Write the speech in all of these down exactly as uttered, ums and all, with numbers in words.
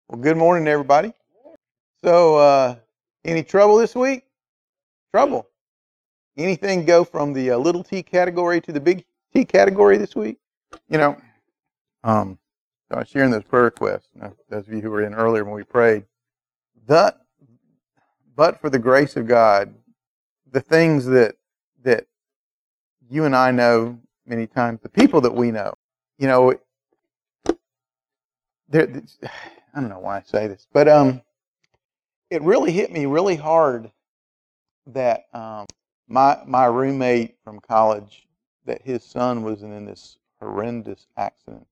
Well, good morning, everybody. So, uh, any trouble this week? Trouble. Anything go from the uh, little T category to the big T category this week? You know, um, I was sharing those prayer requests. Now, those of you who were in earlier when we prayed, that, but for the grace of God, the things that that you and I know many times, the people that we know, you know, there. I don't know why I say this, but um, it really hit me really hard that um, my my roommate from college, that his son was in this horrendous accident,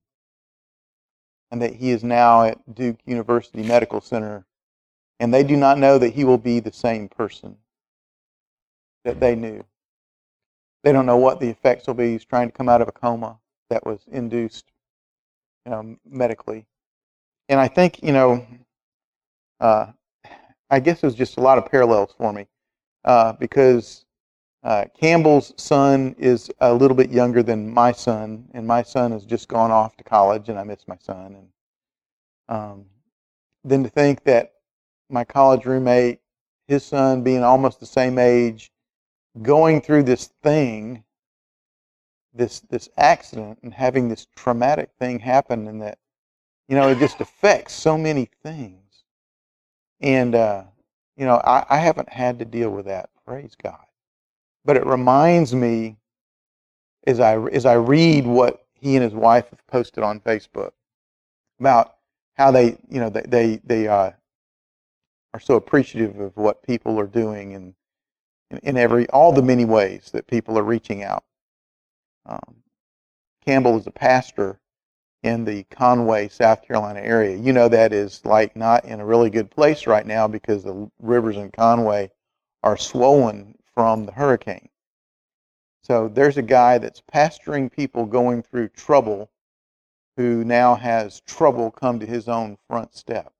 and that he is now at Duke University Medical Center, and they do not know that he will be the same person that they knew. They don't know what the effects will be. He's trying to come out of a coma that was induced, you know, medically, and I think you know, uh, I guess there's just a lot of parallels for me uh, because Uh, Campbell's son is a little bit younger than my son, and my son has just gone off to college, and I miss my son. And um, then to think that my college roommate, his son being almost the same age, going through this thing, this this accident, and having this traumatic thing happen, and that you know it just affects so many things. And uh, you know, I, I haven't had to deal with that. Praise God. But it reminds me as I as I read what he and his wife have posted on Facebook about how they you know they they, they uh, are so appreciative of what people are doing and in, in every all the many ways that people are reaching out. Um, Campbell is a pastor in the Conway, South Carolina area. You know that is like not in a really good place right now because the rivers in Conway are swollen from the hurricane. So there's a guy that's pastoring people going through trouble who now has trouble come to his own front step.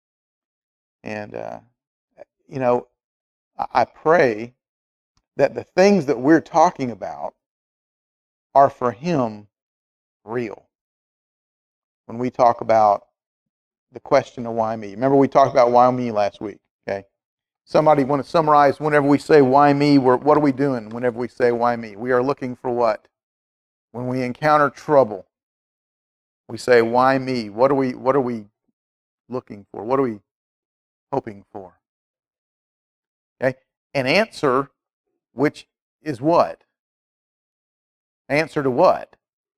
And, uh, you know, I pray that the things that we're talking about are for him real. When we talk about the question of why me. Remember we talked about why me last week, okay? Somebody want to summarize whenever we say why me, we're, what are we doing whenever we say why me? We are looking for what? When we encounter trouble, we say why me? What are we what are we looking for? What are we hoping for? Okay? An answer, which is what? Answer to what?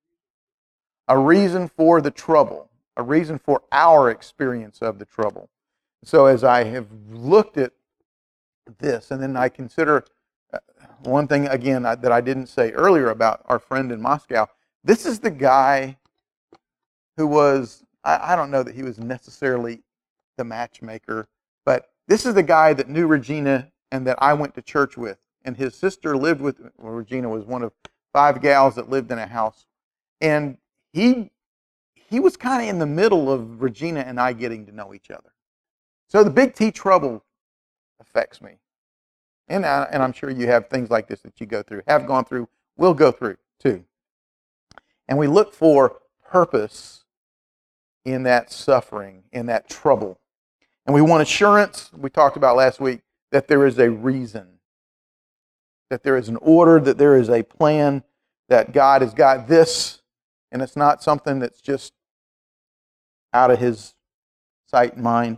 A reason for the trouble, a reason for our experience of the trouble. So as I have looked at this, and then I consider uh, one thing again that I didn't say earlier about our friend in Moscow. This is the guy who was, I, I don't know that he was necessarily the matchmaker, but this is the guy that knew Regina and that I went to church with. And his sister lived with, well, Regina was one of five gals that lived in a house. And he he was kind of in the middle of Regina and I getting to know each other. So the big T trouble affects me. And, I, and I'm sure you have things like this that you go through, have gone through, will go through too. And we look for purpose in that suffering, in that trouble. And we want assurance, we talked about last week, that there is a reason, that there is an order, that there is a plan, that God has got this, and it's not something that's just out of his sight and mind.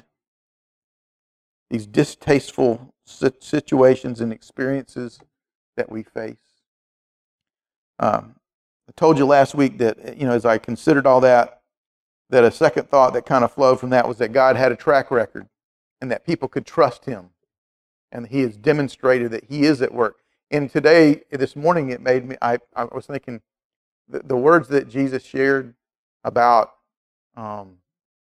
These distasteful situations and experiences that we face. Um, I told you last week that, you know, as I considered all that, that a second thought that kind of flowed from that was that God had a track record and that people could trust him. And he has demonstrated that he is at work. And today, this morning, it made me, I, I was thinking, the, the words that Jesus shared about, um,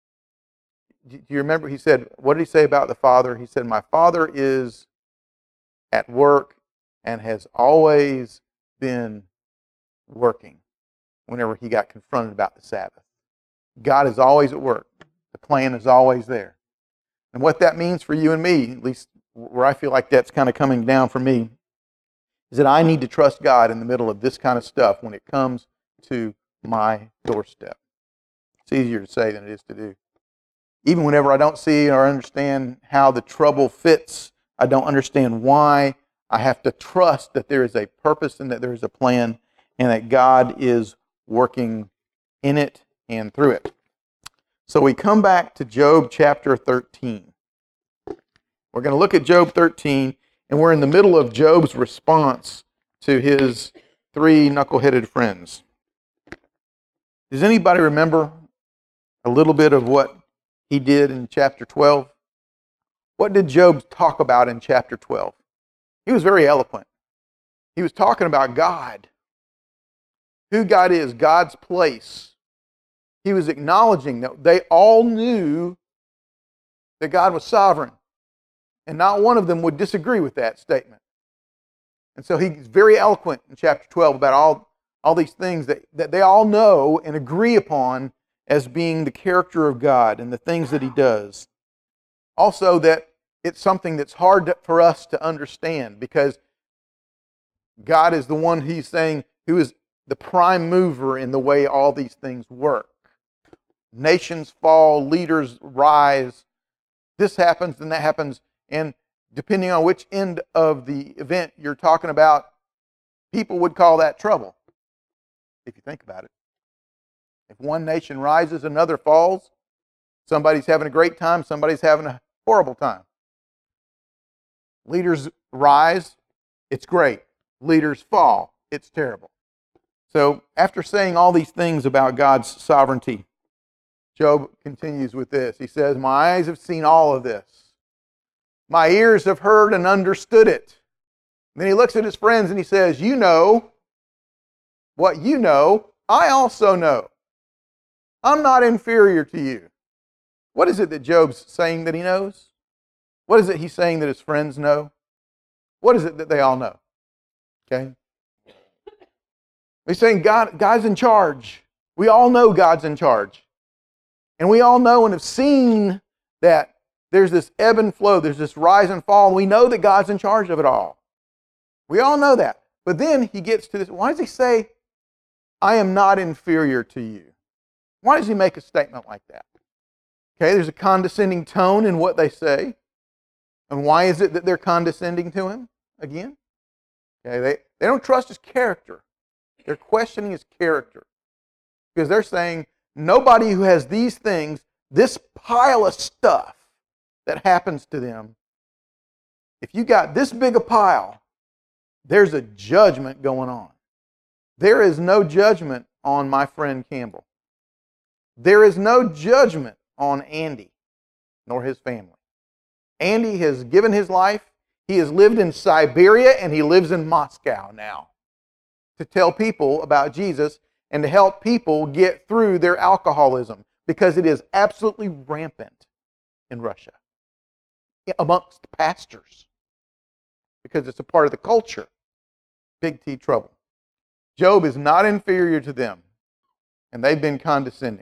do you remember, he said, what did he say about the Father? He said, my Father is at work and has always been working whenever he got confronted about the Sabbath. God is always at work. The plan is always there. And what that means for you and me, at least where I feel like that's kind of coming down for me, is that I need to trust God in the middle of this kind of stuff when it comes to my doorstep. It's easier to say than it is to do. even whenever I don't see or understand how the trouble fits, I don't understand why, I have to trust that there is a purpose and that there is a plan and that God is working in it and through it. So we come back to Job chapter thirteen. We're going to look at Job thirteen, and we're in the middle of Job's response to his three knuckle-headed friends. Does anybody remember a little bit of what he did in chapter twelve? What did Job talk about in chapter twelve? He was very eloquent. He was talking about God, who God is, God's place. He was acknowledging that they all knew that God was sovereign, and not one of them would disagree with that statement. And so he's very eloquent in chapter twelve about all, all these things that, that they all know and agree upon as being the character of God and the things that he does. Also that it's something that's hard for us to understand because God is the one, he's saying, who is the prime mover in the way all these things work. Nations fall, leaders rise, this happens and that happens, and depending on which end of the event you're talking about, people would call that trouble, if you think about it. If one nation rises, another falls. Somebody's having a great time, somebody's having a horrible time. Leaders rise, it's great. Leaders fall, it's terrible. So after saying all these things about God's sovereignty, Job continues with this. He says, my eyes have seen all of this. My ears have heard and understood it. And then he looks at his friends and he says, you know what you know, I also know. I'm not inferior to you. What is it that Job's saying that he knows? What is it he's saying that his friends know? What is it that they all know? Okay? He's saying God, God's in charge. We all know God's in charge. And we all know and have seen that there's this ebb and flow, there's this rise and fall, and we know that God's in charge of it all. We all know that. But then he gets to this, why does he say, I am not inferior to you? Why does he make a statement like that? Okay, there's a condescending tone in what they say. And why is it that they're condescending to him again? Okay, they, they don't trust his character. They're questioning his character. Because they're saying, nobody who has these things, this pile of stuff that happens to them, if you got this big a pile, there's a judgment going on. There is no judgment on my friend Campbell. There is no judgment on Andy, nor his family. Andy has given his life. He has lived in Siberia and he lives in Moscow now to tell people about Jesus and to help people get through their alcoholism because it is absolutely rampant in Russia amongst pastors because it's a part of the culture. Big T trouble. Job is not inferior to them, and they've been condescending.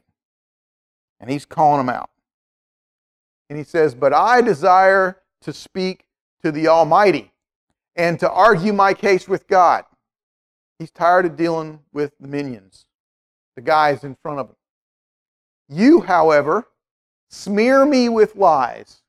And he's calling them out. And he says, but I desire to speak to the Almighty and to argue my case with God. He's tired of dealing with the minions, the guys in front of him. You, however, smear me with lies.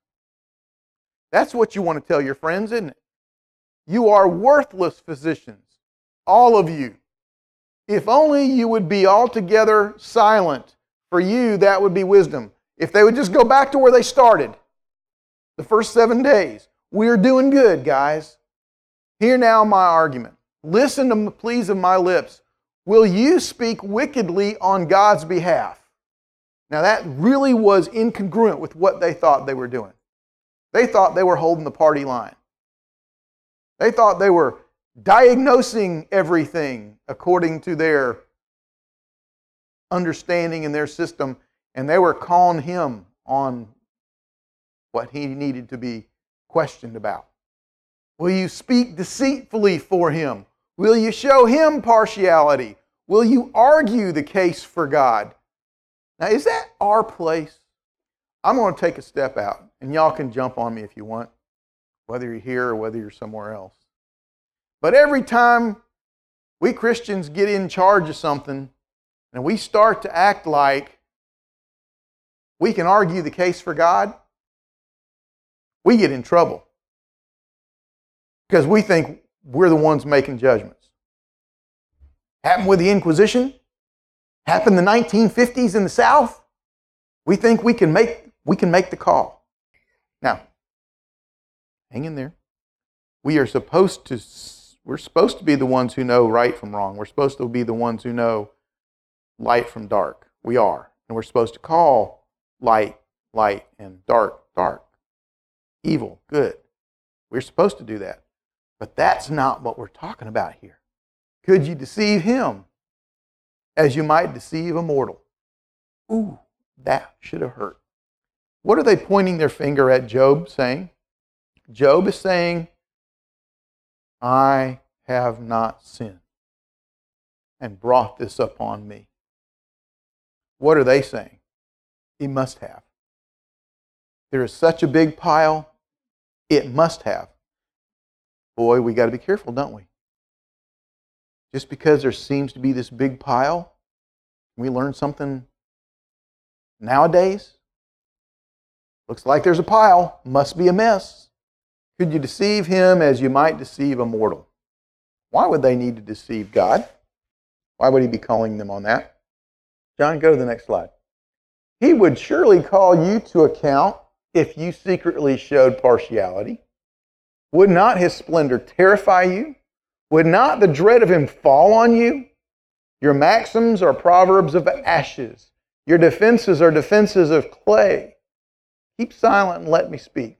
That's what you want to tell your friends, isn't it? You are worthless physicians, all of you. If only you would be altogether silent. For you, that would be wisdom. If they would just go back to where they started, the first seven days. We're doing good, guys. Hear now my argument. Listen to the pleas of my lips. Will you speak wickedly on God's behalf? Now that really was incongruent with what they thought they were doing. They thought they were holding the party line. They thought they were diagnosing everything according to their understanding in their system, and they were calling him on what he needed to be questioned about. Will you speak deceitfully for him? Will you show him partiality? Will you argue the case for God? Now, is that our place? I'm going to take a step out, and y'all can jump on me if you want, whether you're here or whether you're somewhere else. But every time we Christians get in charge of something, and we start to act like we can argue the case for God, we get in trouble. Because we think we're the ones making judgments. Happened with the Inquisition. Happened in the nineteen fifties in the South. We think we can make, we can make the call. Now, hang in there. We are supposed to, we're supposed to be the ones who know right from wrong. We're supposed to be the ones who know light from dark. We are. And we're supposed to call light, light, and dark, dark. Evil, good. We're supposed to do that. But that's not what we're talking about here. Could you deceive him as you might deceive a mortal? Ooh, that should have hurt. What are they pointing their finger at Job saying? Job is saying, I have not sinned and brought this upon me. What are they saying? He must have. There is such a big pile, it must have. Boy, we got to be careful, don't we? Just because there seems to be this big pile, we learn something nowadays. Looks like there's a pile, must be a mess. Could you deceive him as you might deceive a mortal? Why would they need to deceive God? Why would he be calling them on that? John, go to the next slide. He would surely call you to account if you secretly showed partiality. Would not his splendor terrify you? Would not the dread of him fall on you? Your maxims are proverbs of ashes. Your defenses are defenses of clay. Keep silent and let me speak.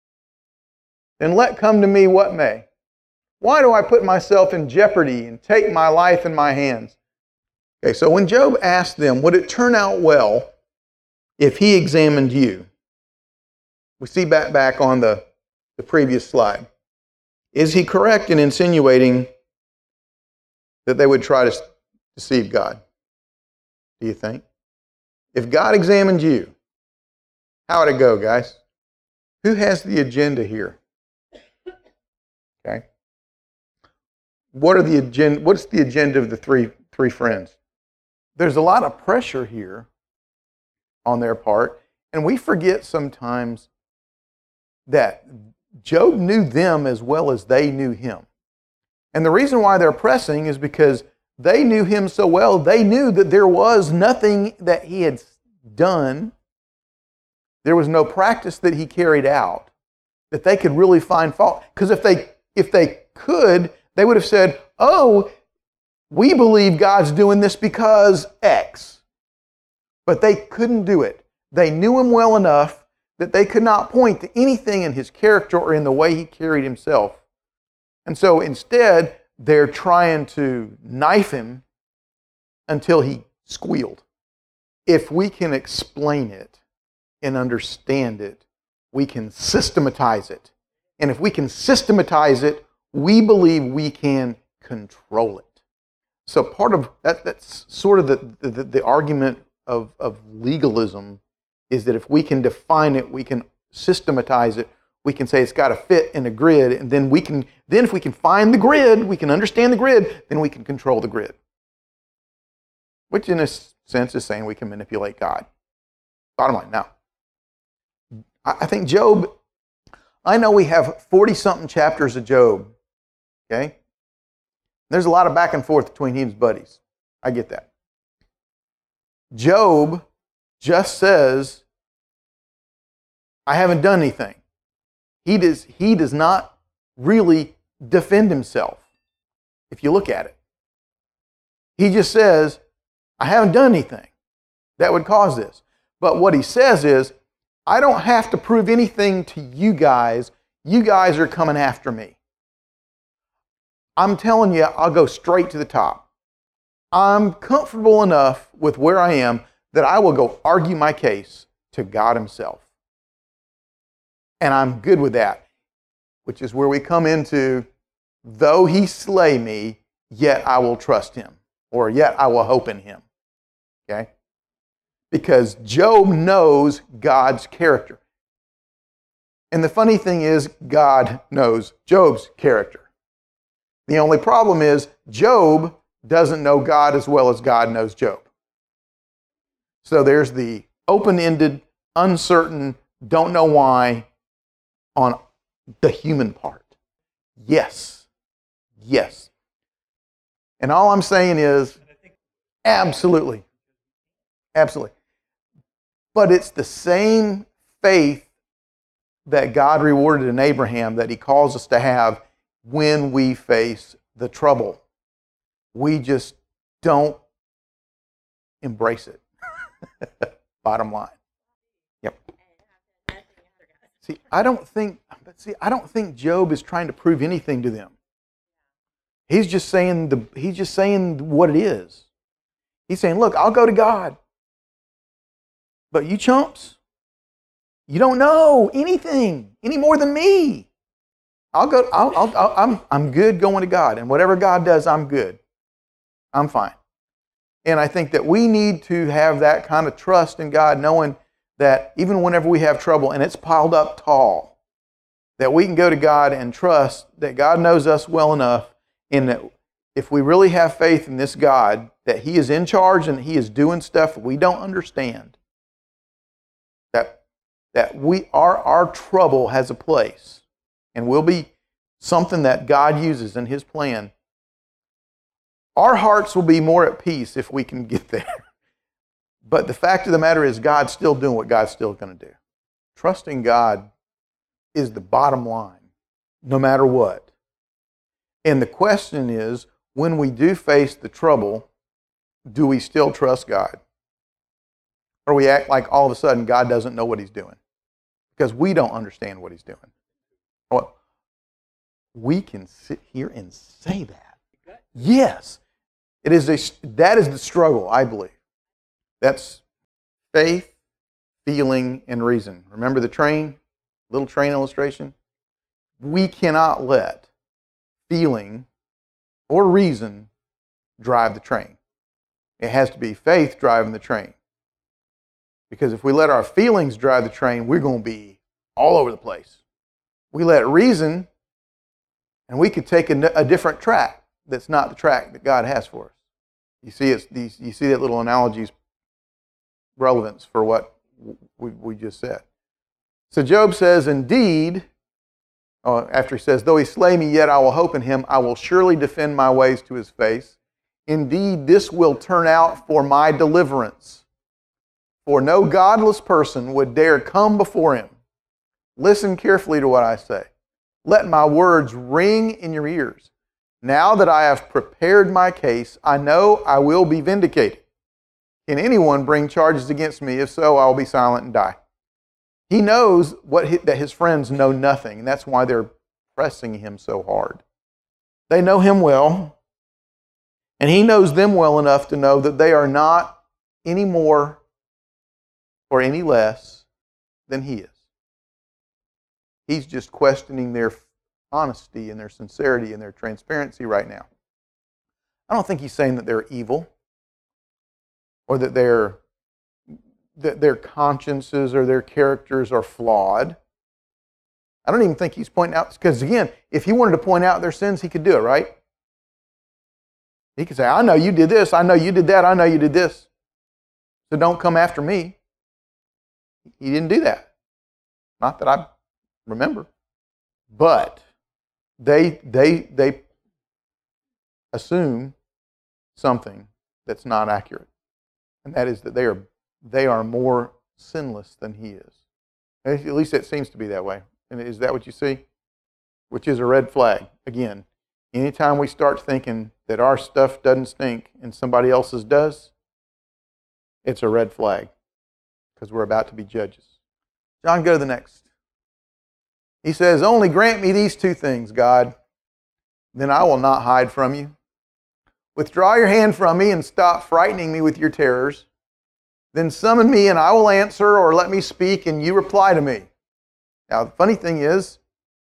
Then let come to me what may. Why do I put myself in jeopardy and take my life in my hands? Okay, so when Job asked them, would it turn out well if he examined you? We see back, back on the, the previous slide. Is he correct in insinuating that they would try to deceive God? Do you think? If God examined you, how would it go, guys? Who has the agenda here? Okay. What are the agenda? What's the agenda of the three three friends? There's a lot of pressure here on their part, and we forget sometimes that Job knew them as well as they knew him. And the reason why they're pressing is because they knew him so well, they knew that there was nothing that he had done, there was no practice that he carried out that they could really find fault. Because if they if they could, they would have said, oh, we believe God's doing this because X. But they couldn't do it. They knew him well enough that they could not point to anything in his character or in the way he carried himself. And so instead, they're trying to knife him until he squealed. If we can explain it and understand it, we can systematize it. And if we can systematize it, we believe we can control it. So part of that, that's sort of the, the, the argument of, of legalism, is that if we can define it, we can systematize it, we can say it's got to fit in a grid, and then we can, then if we can find the grid, we can understand the grid, then we can control the grid. Which in a sense is saying we can manipulate God. Bottom line. Now, I think Job, I know we have forty-something chapters of Job, okay? There's a lot of back and forth between he and his buddies. I get that. Job just says, I haven't done anything. He does, he does not really defend himself, if you look at it. He just says, I haven't done anything that would cause this. But what he says is, I don't have to prove anything to you guys. You guys are coming after me. I'm telling you, I'll go straight to the top. I'm comfortable enough with where I am that I will go argue my case to God himself. And I'm good with that, which is where we come into, though he slay me, yet I will trust him, or yet I will hope in him. Okay? Because Job knows God's character. And the funny thing is, God knows Job's character. The only problem is, Job doesn't know God as well as God knows Job. So there's the open-ended uncertain, don't know why on the human part. Yes. Yes. And all I'm saying is, absolutely. Absolutely. But it's the same faith that God rewarded in Abraham that he calls us to have when we face the trouble. We just don't embrace it. Bottom line. Yep. See, I don't think, but see, I don't think Job is trying to prove anything to them. He's just saying the he's just saying what it is. He's saying, look, I'll go to God. But you chumps, you don't know anything any more than me. I'll go, I'll, I'll, I'll, I'm, I'm good going to God. And whatever God does, I'm good. I'm fine. And I think that we need to have that kind of trust in God, knowing that even whenever we have trouble and it's piled up tall, that we can go to God and trust that God knows us well enough, and that if we really have faith in this God, that He is in charge and He is doing stuff we don't understand, that, that we our, our trouble has a place and will be something that God uses in His plan. Our hearts will be more at peace if we can get there. But the fact of the matter is, God's still doing what God's still going to do. Trusting God is the bottom line, no matter what. And the question is, when we do face the trouble, do we still trust God? Or we act like all of a sudden God doesn't know what He's doing because we don't understand what He's doing. Well, we can sit here and say that. Yes. It is a, that is the struggle, I believe. That's faith, feeling, and reason. Remember the train? Little train illustration? We cannot let feeling or reason drive the train. It has to be faith driving the train. Because if we let our feelings drive the train, we're going to be all over the place. We let reason, and we could take a, a different track that's not the track that God has for us. You see, it's these. You see that little analogy's relevance for what we, we just said. So Job says, indeed, uh, after he says, though he slay me, yet I will hope in him. I will surely defend my ways to his face. Indeed, this will turn out for my deliverance. For no godless person would dare come before him. Listen carefully to what I say. Let my words ring in your ears. Now that I have prepared my case, I know I will be vindicated. Can anyone bring charges against me? If so, I will be silent and die. He knows what he, that his friends know nothing, and that's why they're pressing him so hard. They know him well, and he knows them well enough to know that they are not any more or any less than he is. He's just questioning their honesty and their sincerity and their transparency right now. I don't think he's saying that they're evil or that their, that their consciences or their characters are flawed. I don't even think he's pointing out, because again, if he wanted to point out their sins, he could do it, right? He could say, I know you did this, I know you did that, I know you did this, so don't come after me. He didn't do that. Not that I remember. But they they they assume something that's not accurate. And that is that they are they are more sinless than he is. At least it seems to be that way. And is that what you see? Which is a red flag. Again, anytime we start thinking that our stuff doesn't stink and somebody else's does, it's a red flag. Because we're about to be judges. John, go to the next. He says, only grant me these two things, God, then I will not hide from you. Withdraw your hand from me and stop frightening me with your terrors. Then summon me and I will answer, or let me speak and you reply to me. Now, the funny thing is,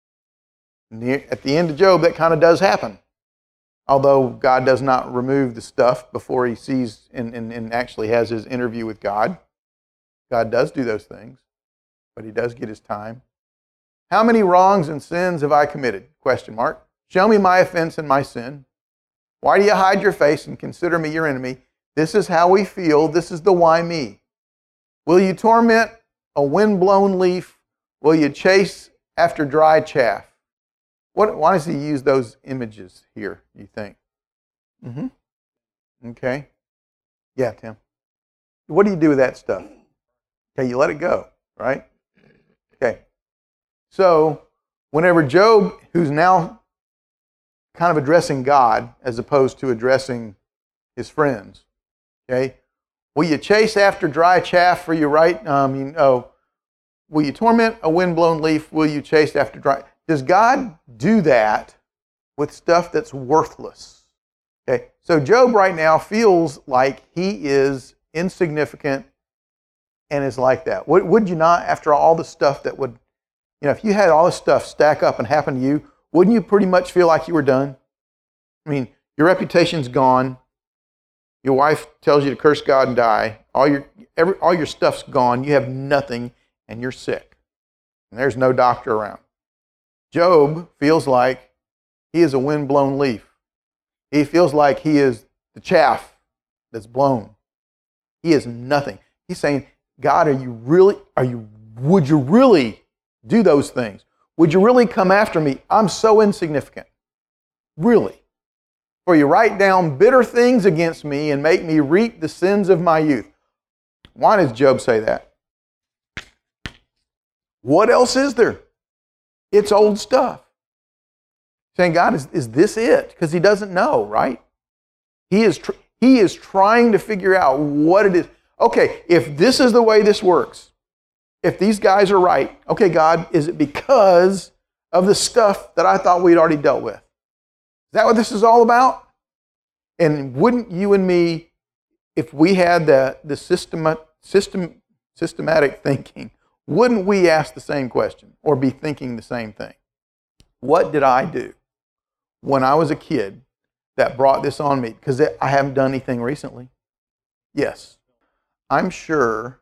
at the end of Job, that kind of does happen. Although God does not remove the stuff before he sees and, and, and actually has his interview with God. God does do those things, but he does get his time. How many wrongs and sins have I committed? Question mark. Show me my offense and my sin. Why do you hide your face and consider me your enemy? This is how we feel. This is the why me. Will you torment a wind-blown leaf will you chase after dry chaff? What, why does he use those images here, you think? Mm-hmm. Okay. Yeah, Tim. What do you do with that stuff? Okay, you let it go, right? Okay. So, whenever Job, who's now kind of addressing God as opposed to addressing his friends, okay? Will you chase after dry chaff for you right? Um, you know, will you torment a wind-blown leaf? Will you chase after dry? Does God do that with stuff that's worthless? Okay, so Job right now feels like he is insignificant and is like that. Would, would you not, after all the stuff that would, you know, if you had all this stuff stack up and happen to you, wouldn't you pretty much feel like you were done? I mean, your reputation's gone. Your wife tells you to curse God and die. All your every all your stuff's gone. You have nothing, and you're sick. And there's no doctor around. Job feels like he is a wind-blown leaf. He feels like he is the chaff that's blown. He is nothing. He's saying, God, are you really, are you, would you really do those things? Would you really come after me? I'm so insignificant. Really. For you write down bitter things against me and make me reap the sins of my youth. Why does Job say that? What else is there? It's old stuff. Saying, God, is, is this it? Because he doesn't know, right? He is, tr- he is trying to figure out what it is. Okay, if this is the way this works, if these guys are right, okay, God, is it because of the stuff that I thought we'd already dealt with? Is that what this is all about? And wouldn't you and me, if we had the, the system, system, systematic thinking, wouldn't we ask the same question or be thinking the same thing? What did I do when I was a kid that brought this on me? Because I haven't done anything recently. Yes, I'm sure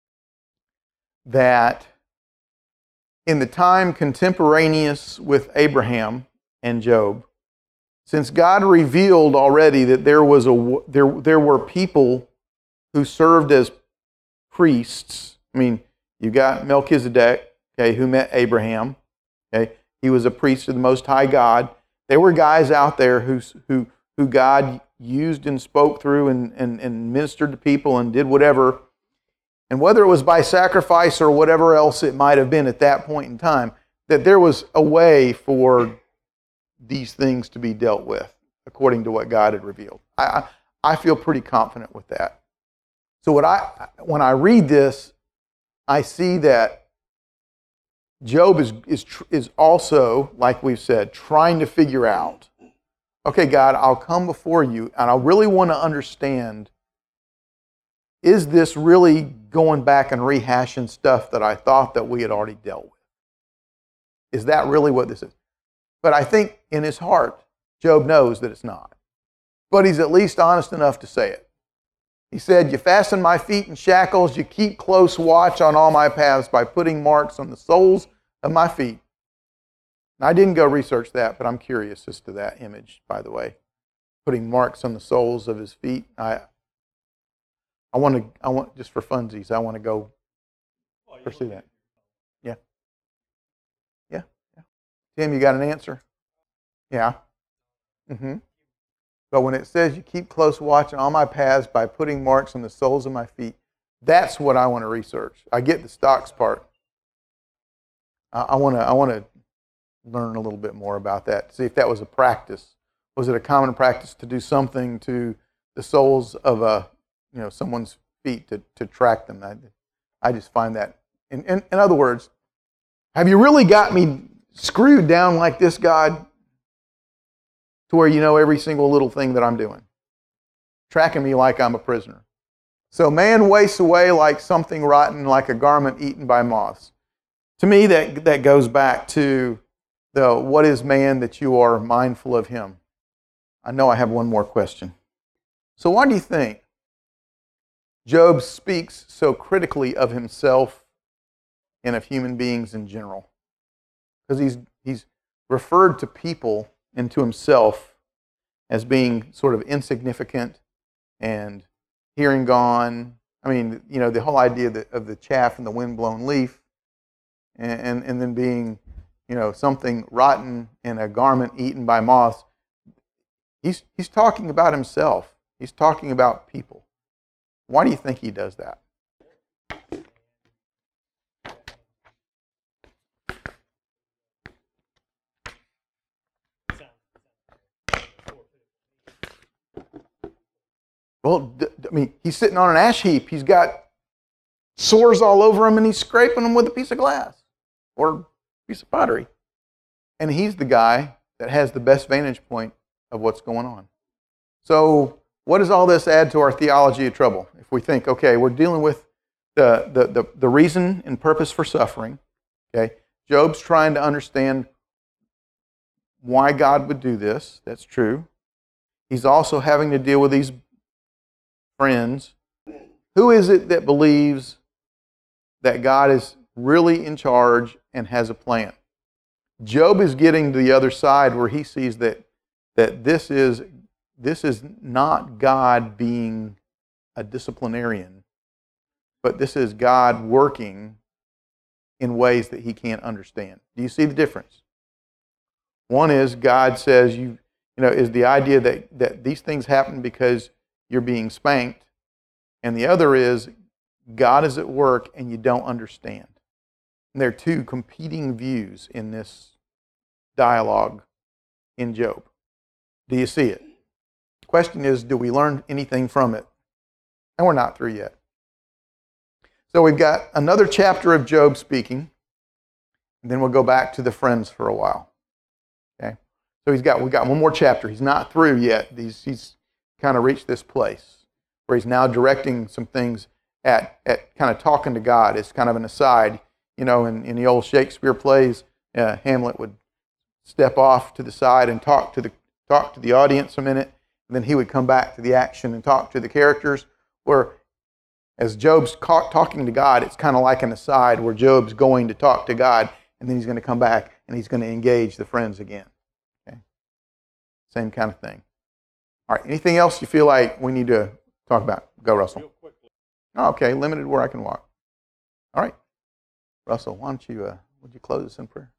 that in the time contemporaneous with Abraham and Job, since God revealed already that there was a there there were people who served as priests. I mean, you got Melchizedek, okay, who met Abraham. Okay, he was a priest of the Most High God. There were guys out there who who who God used and spoke through and, and, and ministered to people and did whatever. And whether it was by sacrifice or whatever else it might have been at that point in time, that there was a way for these things to be dealt with according to what God had revealed. I, I feel pretty confident with that. So what I when I read this, I see that Job is, is, is also, like we've said, trying to figure out, okay, God, I'll come before you and I really want to understand, is this really going back and rehashing stuff that I thought that we had already dealt with? Is that really what this is? But I think in his heart, Job knows that it's not. But he's at least honest enough to say it. He said, you fasten my feet in shackles, you keep close watch on all my paths by putting marks on the soles of my feet. Now, I didn't go research that, but I'm curious as to that image, by the way. Putting marks on the soles of his feet. I I want to, I want, just for funsies, I want to go pursue that. Yeah. Yeah. Yeah. Tim, you got an answer? Yeah. Mm-hmm. But when it says you keep close watch on all my paths by putting marks on the soles of my feet, that's what I want to research. I get the stocks part. I, I want to I want to learn a little bit more about that. See if that was a practice. Was it a common practice to do something to the soles of a you know someone's feet to, to track them? I, I just find that. In, in in other words, have you really got me screwed down like this, God? To where you know every single little thing that I'm doing. Tracking me like I'm a prisoner. So man wastes away like something rotten, like a garment eaten by moths. To me, that, that goes back to the what is man that you are mindful of him. I know I have one more question. So why do you think Job speaks so critically of himself and of human beings in general? Because he's, he's referred to people and to himself as being sort of insignificant and hearing gone. I mean, you know, the whole idea of the, of the chaff and the wind-blown leaf, and, and, and then being, you know, something rotten in a garment eaten by moths. He's, he's talking about himself. He's talking about people. Why do you think he does that? Well, I mean, he's sitting on an ash heap. He's got sores all over him, and he's scraping them with a piece of glass or a piece of pottery. And he's the guy that has the best vantage point of what's going on. So what does all this add to our theology of trouble? If we think, okay, we're dealing with the, the, the, the reason and purpose for suffering. Okay, Job's trying to understand why God would do this. That's true. He's also having to deal with these friends. Who is it that believes that God is really in charge and has a plan? Job is getting to the other side where he sees that, that this is, this is not God being a disciplinarian, but this is God working in ways that he can't understand. Do you see the difference? One is God says, you, you know, is the idea that, that these things happen because you're being spanked, and the other is God is at work and you don't understand. And there are two competing views in this dialogue in Job. Do you see it? The question is, do we learn anything from it? And we're not through yet. So we've got another chapter of Job speaking, and then we'll go back to the friends for a while. Okay? So he's got we've got one more chapter. He's not through yet. He's, he's kind of reached this place where he's now directing some things at, at kind of talking to God. It's kind of an aside. You know, in, in the old Shakespeare plays, uh, Hamlet would step off to the side and talk to the talk to the audience a minute, and then he would come back to the action and talk to the characters. Where as Job's talking to God, it's kind of like an aside where Job's going to talk to God, and then he's going to come back and he's going to engage the friends again. Okay, same kind of thing. All right, anything else you feel like we need to talk about? Go, Russell. Oh, okay, limited where I can walk. All right. Russell, why don't you, uh, would you close us in prayer?